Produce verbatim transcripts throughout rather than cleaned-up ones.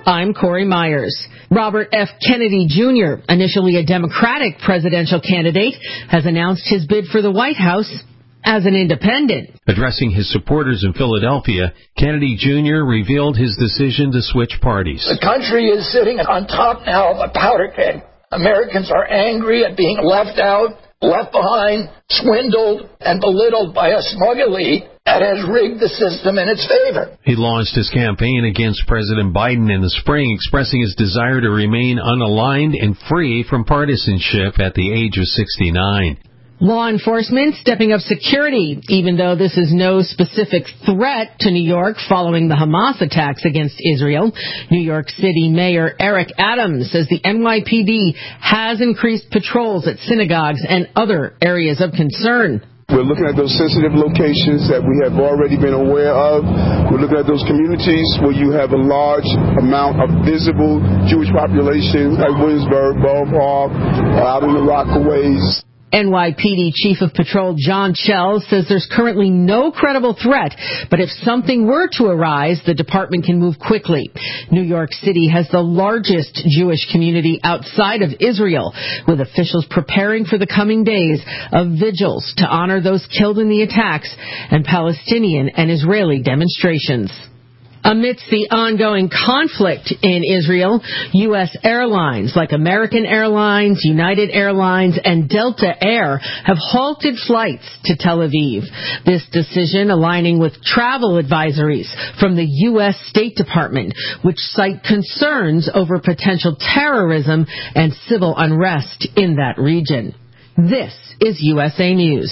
I'm Corey Myers. Robert F. Kennedy Junior, initially a Democratic presidential candidate, has announced his bid for the White House as an independent. Addressing his supporters in Philadelphia, Kennedy Junior revealed his decision to switch parties. The country is sitting on top now of a powder keg. Americans are angry at being left out, left behind, swindled, and belittled by a smug elite that has rigged the system in its favor. He launched his campaign against President Biden in the spring, expressing his desire to remain unaligned and free from partisanship at the age of sixty-nine. Law enforcement stepping up security, even though this is no specific threat to New York following the Hamas attacks against Israel. New York City Mayor Eric Adams says the N Y P D has increased patrols at synagogues and other areas of concern. We're looking at those sensitive locations that we have already been aware of. We're looking at those communities where you have a large amount of visible Jewish population, like Williamsburg, Borough Park, out in the Rockaways. N Y P D Chief of Patrol John Chell says there's currently no credible threat, but if something were to arise, the department can move quickly. New York City has the largest Jewish community outside of Israel, with officials preparing for the coming days of vigils to honor those killed in the attacks and Palestinian and Israeli demonstrations. Amidst the ongoing conflict in Israel, U S airlines like American Airlines, United Airlines, and Delta Air have halted flights to Tel Aviv. This decision aligning with travel advisories from the U S State Department, which cite concerns over potential terrorism and civil unrest in that region. This is U S A News.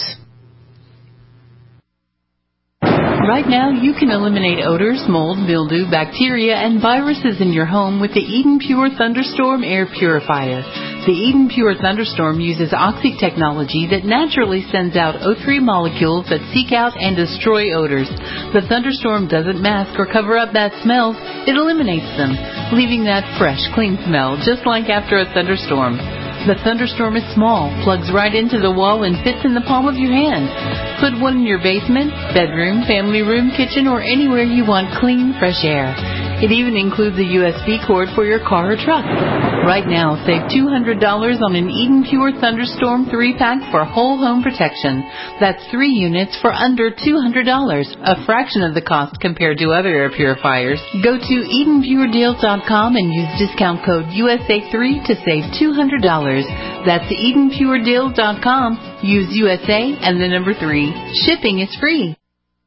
Right now, you can eliminate odors, mold, mildew, bacteria, and viruses in your home with the Eden Pure Thunderstorm Air Purifier. The Eden Pure Thunderstorm uses Oxy technology that naturally sends out O three molecules that seek out and destroy odors. The Thunderstorm doesn't mask or cover up bad smells, it eliminates them, leaving that fresh, clean smell just like after a thunderstorm. The Thunderstorm is small, plugs right into the wall, and fits in the palm of your hand. Put one in your basement, bedroom, family room, kitchen, or anywhere you want clean, fresh air. It even includes a U S B cord for your car or truck. Right now, save two hundred dollars on an Eden Pure Thunderstorm three pack for whole home protection. That's three units for under two hundred dollars, a fraction of the cost compared to other air purifiers. Go to Eden Pure Deals dot com and use discount code U S A three to save two hundred dollars. That's Eden Pure Deals dot com. Use U S A and the number three. Shipping is free.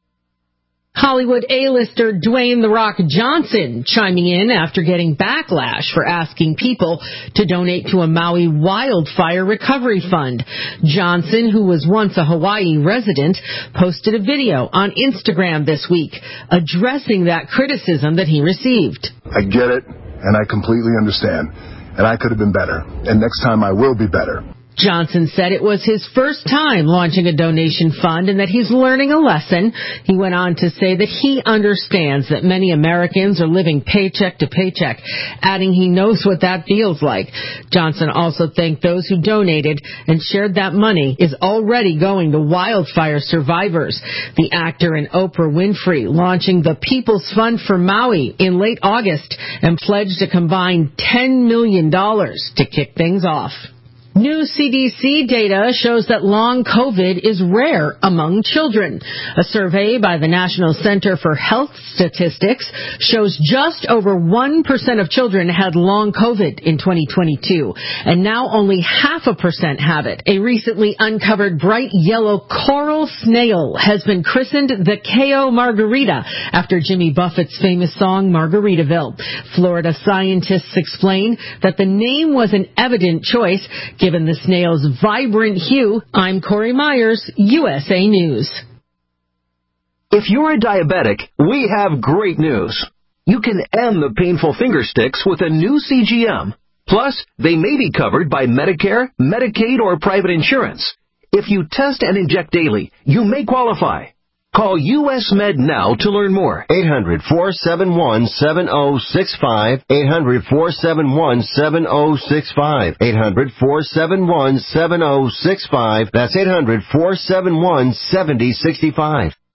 Hollywood A-lister Dwayne "The Rock" Johnson chiming in after getting backlash for asking people to donate to a Maui wildfire recovery fund. Johnson, who was once a Hawaii resident, posted a video on Instagram this week addressing that criticism that he received. I get it, and I completely understand, and I could have been better, and next time I will be better. Johnson said it was his first time launching a donation fund and that he's learning a lesson. He went on to say that he understands that many Americans are living paycheck to paycheck, adding he knows what that feels like. Johnson also thanked those who donated and shared that money is already going to wildfire survivors. The actor and Oprah Winfrey launching the People's Fund for Maui in late August and pledged a combined ten million dollars to kick things off. New C D C data shows that long COVID is rare among children. A survey by the National Center for Health Statistics shows just over one percent of children had long COVID in twenty twenty-two, and now only half a percent have it. A recently uncovered bright yellow coral snail has been christened the K O Margarita after Jimmy Buffett's famous song Margaritaville. Florida scientists explain that the name was an evident choice given the snail's vibrant hue. I'm Corey Myers, U S A News. If you're a diabetic, we have great news. You can end the painful finger sticks with a new C G M. Plus, they may be covered by Medicare, Medicaid, or private insurance. If you test and inject daily, you may qualify. Call U S Med now to learn more. eight hundred, four seven one, seven zero six five. eight hundred, four seven one, seven zero six five. eight hundred, four seven one, seven zero six five. That's eight hundred, four seven one, seven zero six five.